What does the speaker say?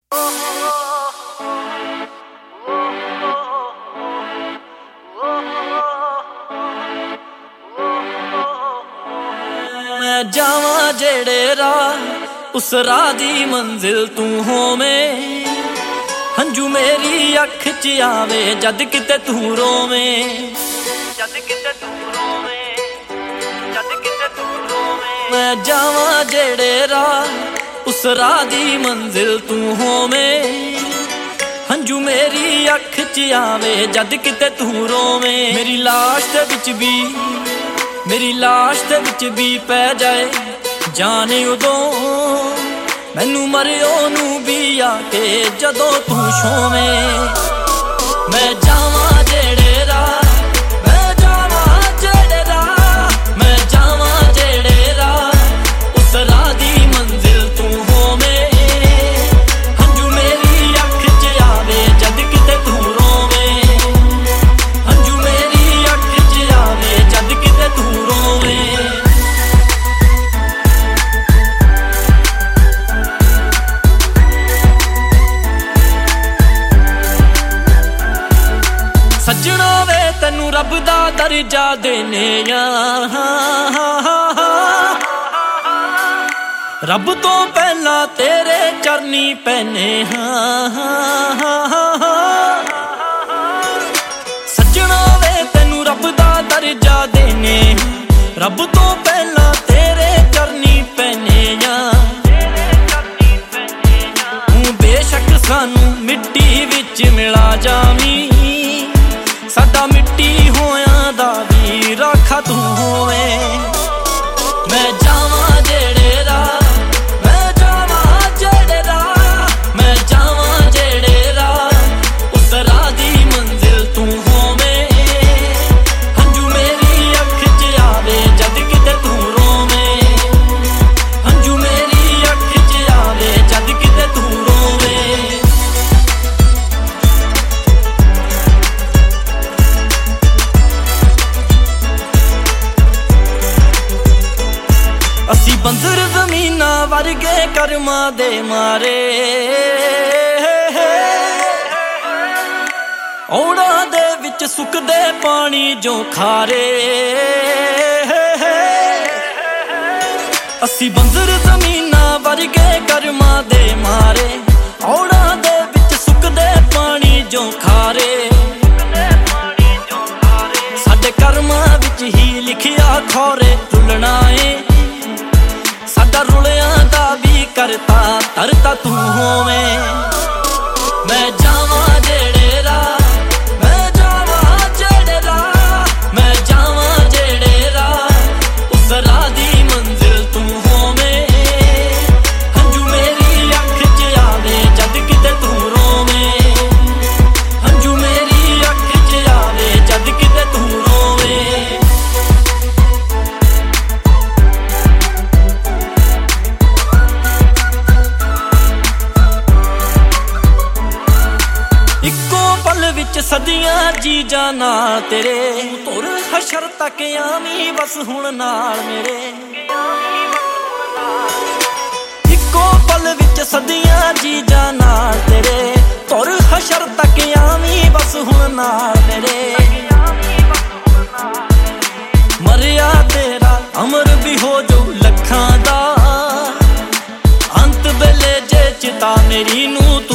मैं जावां जेड़े राह उस राह दी मंजिल तू होवें, हंजू मेरी अख च आवे जद किते तू रोवें, जद किते तू रोवें, जद किते तू रोवें। मैं जावां जेड़े राह उस राह दी मंजिल तू होवें, हंजू मेरी अख च आवे जद किते तू रोवें। मेरी लाश दे विच भी, मेरी लाश दे विच भी पै जाए जाने उदों, मैनू मरियो नू भी आके जदों तू छोवें। मैं जावां जेड़े राह, मैं जावां जेड़े राह, मैं जावां जेड़े राह उस राह दी मंजिल तू होवें, हंजू मेरी अख च आवे जद किते तू रोवें, हंजू मेरी अख च आवे जद किते तू रोवें। सजना वे तैनू रब दा दर्जा देने रब तो पहला तेरे चरनी पैने। सजना वे तैनू रब दा दर्जा देने, रब तो पहला तेरे चरनी पैने। बेशक सानू मिट्टी विच मिला जावी, साडा मिट्टी होया दा भी राखा तू होवें। मैं जावां जेड़े राह, मैं जावां जेड़े राह, मैं जावां जेड़े राह उस राह दी मंजिल तू होवें, हंजू मेरी अख च आवे जद किते तू रोवें, हंजू मेरी अख च आवे जद किते तू रोवें। असी बंजर जमीना वर्गे कर्मा दे मारे, औड़ा दे विच सुकदे पानी जो खारे। असी बंजर जमीना वर्गे कर्मा दे मारे, औड़ा दे विच सुकदे पानी जो खारे। साडे कर्मा विच ही लिखिया खौरे रुलना है, साडा रुलिया दा भी करता तरता तू होवें। मैं जावां जेड़े राह, मैं जावां जेड़े राह, मैं जावां जेड़े राह उस राह दी मंजिल तू होवें, हंजू मेरी अख च आवे जद किते तू रोवें, हंजू मेरी अख च आवे जद किते तू रोवें। विच सदियां जी जाना तेरे, तुर हशर तक आवी बस हुण नाल मेरे। इक्को पल विच सदियां जी जाना तेरे, तुर हशर तक आवी बस हुण नाल मेरे। मरिया तेरा अमर भी हो जो लखां दा, अंत बेले जे चिता मेरी नू